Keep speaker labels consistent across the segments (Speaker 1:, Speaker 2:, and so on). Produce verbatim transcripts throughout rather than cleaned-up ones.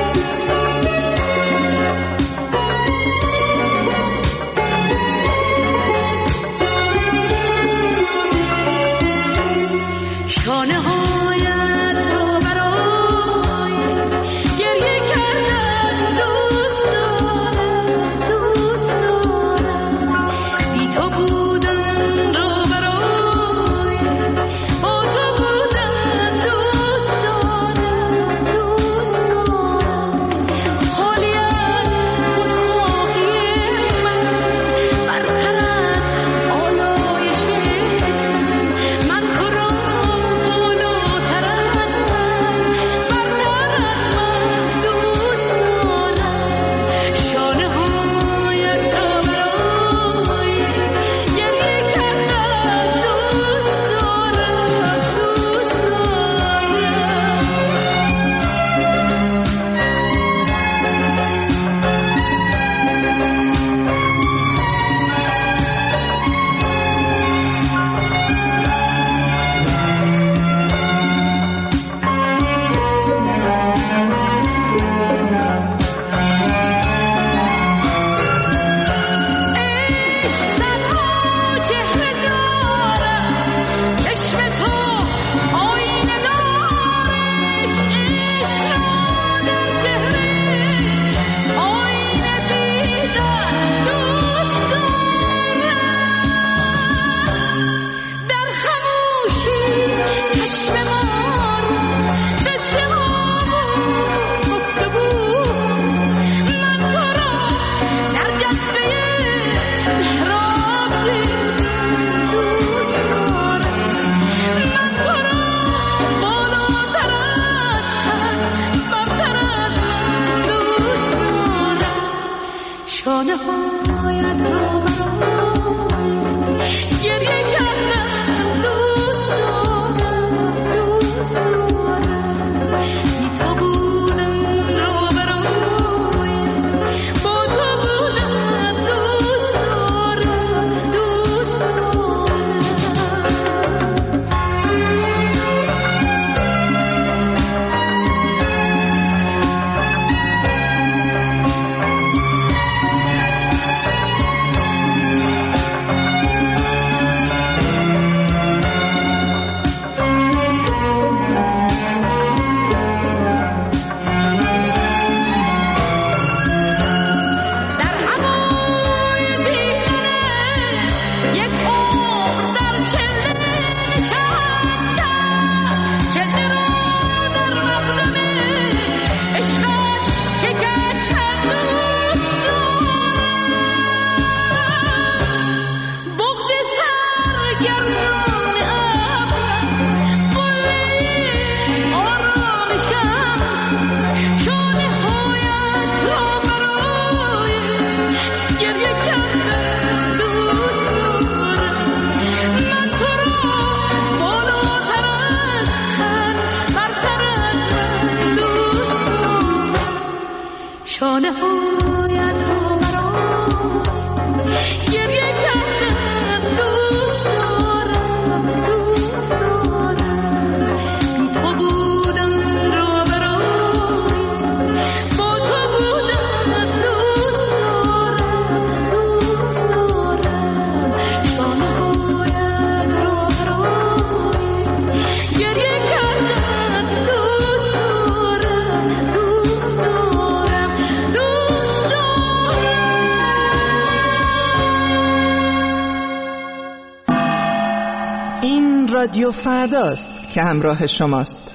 Speaker 1: رادیو فرداست که همراه شماست.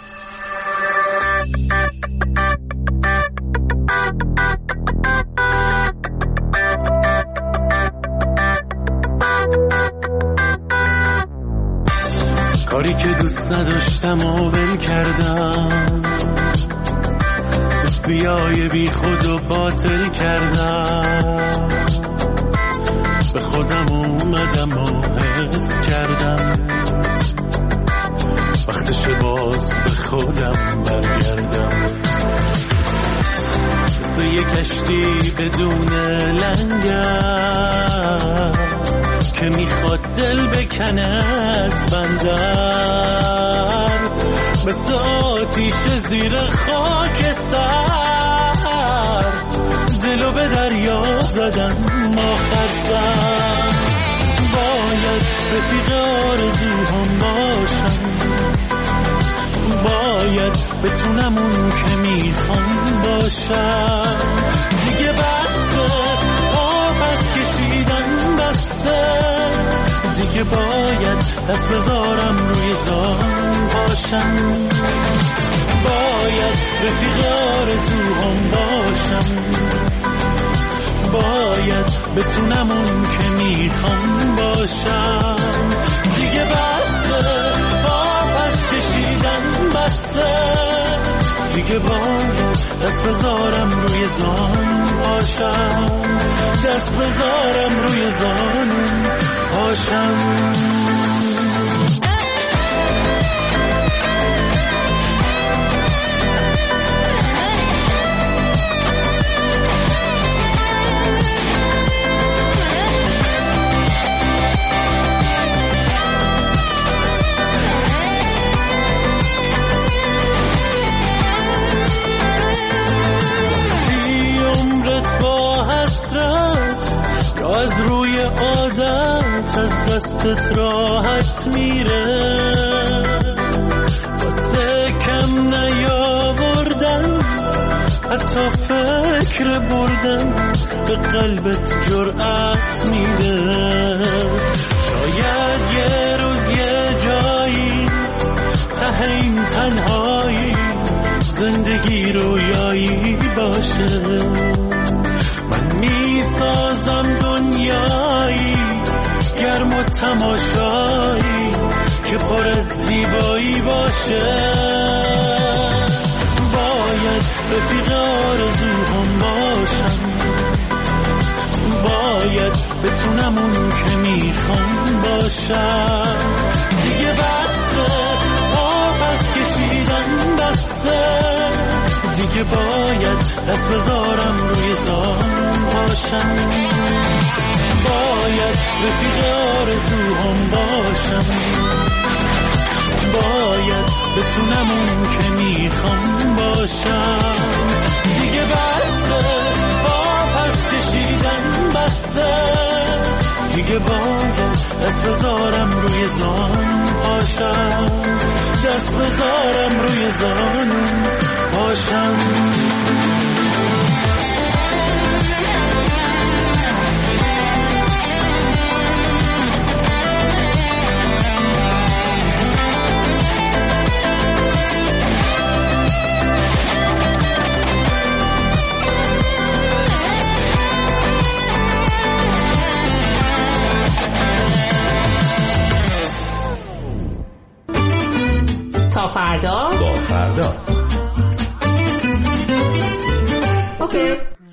Speaker 2: کاری که دوست نداشتم و ول کردم، دوستیای بی خود و باطل کردم، به خودم اومدم و حس کردم وقتش باز به خودم برگردم. مثل یک کشتی بدون لنگر که میخواد دل بکنه از بندر، مثل آتیش زیر خاکستر رفیق آرزوهام باشم، باید بتونم اون که میخوام باشم. دیگه بسته آب کشیدن بسته، دیگه باید دست بذارم روی زان باشم. باید رفیق آرزوهام باشم، باید بتونم اون که میخوام باشم. دیگه بسته آب کشیدن بسته، دیگه باید دست بذارم روی زان باشم، دست بذارم روی زان باشم. از روی عادت از دستت راحت میره، واسه کم نیاوردن حتی فکر بردن به قلبت جرأت میده. شاید یه روز یه جایی ته این تنهایی زندگی رویایی باشه، من میسازم دنیایی گرم و تماشایی که پر از زیبایی باشه. باید رفیق آرزوهام باشم، باید بتونم اون که میخوام باشم. دیگه بسته آب از کشیدن بسته، دیگه باید دست بذارم روی زان باشم. باید رفیق آرزوهام باشم، باید بتونم اون که میخوام باشم. دیگه بسته آب از کشیدن بسته، دیگه باید دست بذارم روی زان باشم، دست بذارم روی زان باشم.
Speaker 3: تا فردا
Speaker 4: با فردا.
Speaker 3: اوکی.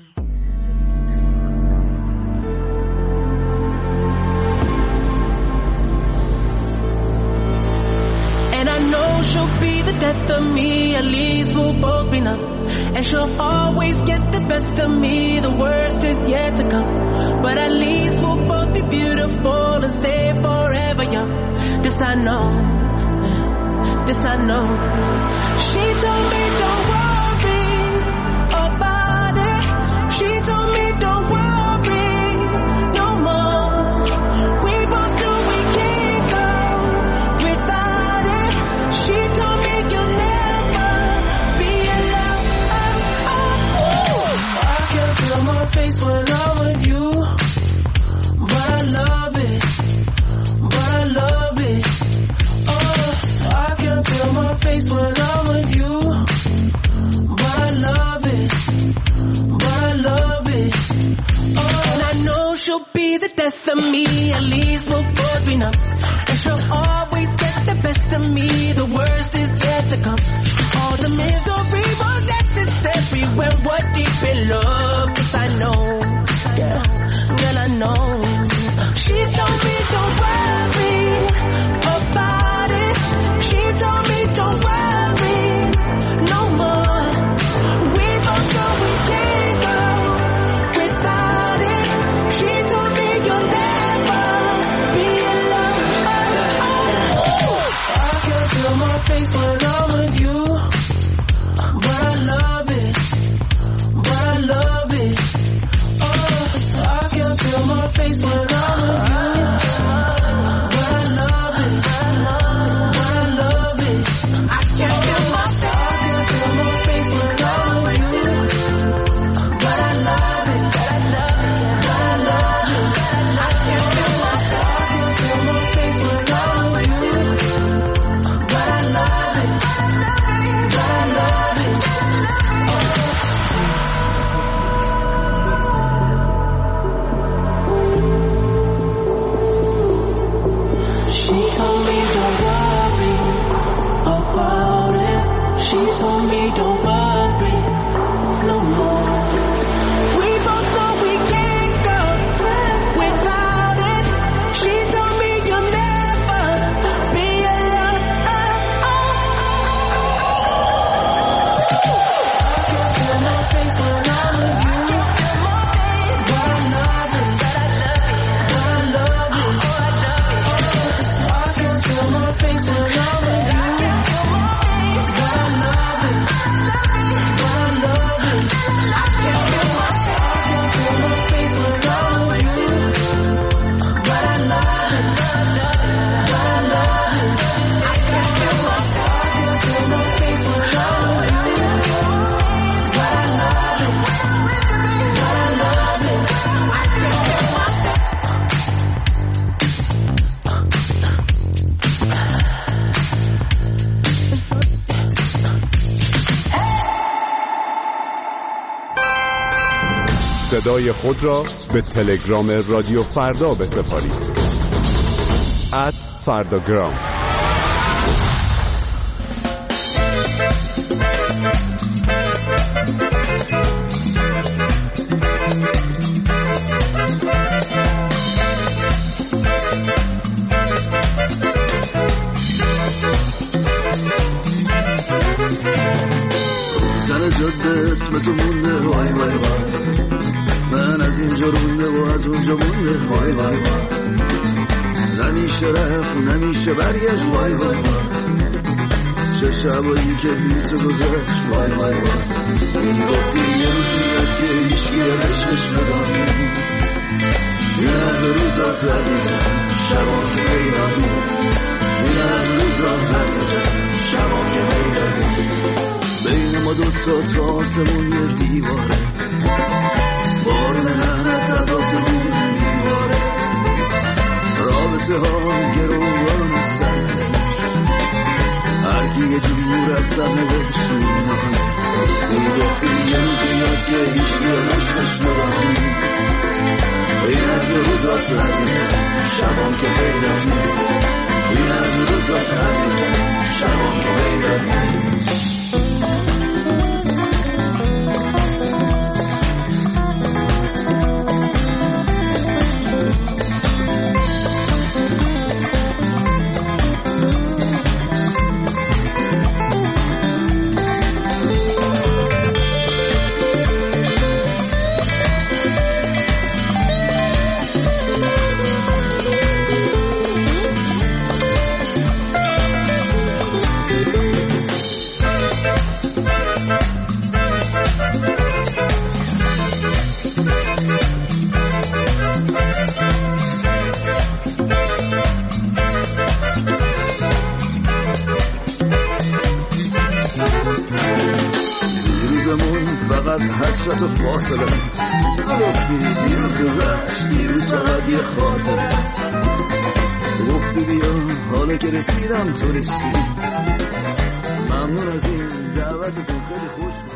Speaker 5: And I know she'll be the death of me, at least we'll both be numb. And she'll always get the best of me, the worst is yet to come. But at least we'll both be beautiful and stay forever young. This I know, this I know. She told me don't worry about it. She told me don't worry no more. We both knew we can't go without it. She told me you'll never be alone. Oh, oh, oh. I can feel my face when I'm with you, but I love it, but I love it. I can feel my face when I'm with you, but I love it, but I love it. Oh, and I know she'll be the death of me, at least we'll both be numb. And she'll always get the best of me, the worst is yet to come. All the misery was necessary when we're deep in love. 'Cause I know, yeah, girl, I know. She told me don't worry about it. She told me don't worry no more. We both know we can't go without it. She told me you'll never be alone. Oh, oh, oh. I can
Speaker 4: صدای خود را به تلگرام رادیو فردا بسپارید. ات فرداگرام.
Speaker 6: زن جاده اسم تو مونده وای وای وای، من از اینجا رونده و از اونجا مونده وای وای وای، نمیشه رفت نمیشه برگشت وای وای وای، چه شبایی که بی تو گذشت وای وای وای، این گفتی یه روز میاد که هیچکی عشقش نداری، این از روزات عزیزم شبا که پیدا بود، این از روزات عزیزم شبا که پیدا بود، بین ما دوتا تا آسمون یه دیواره، بارون لعنت از آسمون دیواره، رابطه ها گروان سرنش، هرکی یه جور از سرنوشت مینانه، این گفتی یه روز میاد که هیچ بیادشتش نداری، این از روزات عزیزم شبان که پیدا بود، این از روزات عزیزم شبان که پیدا بود. فقط حسرت و فاصله، تو گفتی دیروز گذشت دیروز فقط یه خاطره، گفتی بیا حالا که رسیدم تو نیستی، ممنون از این دعوتتون خیلی خوش بود.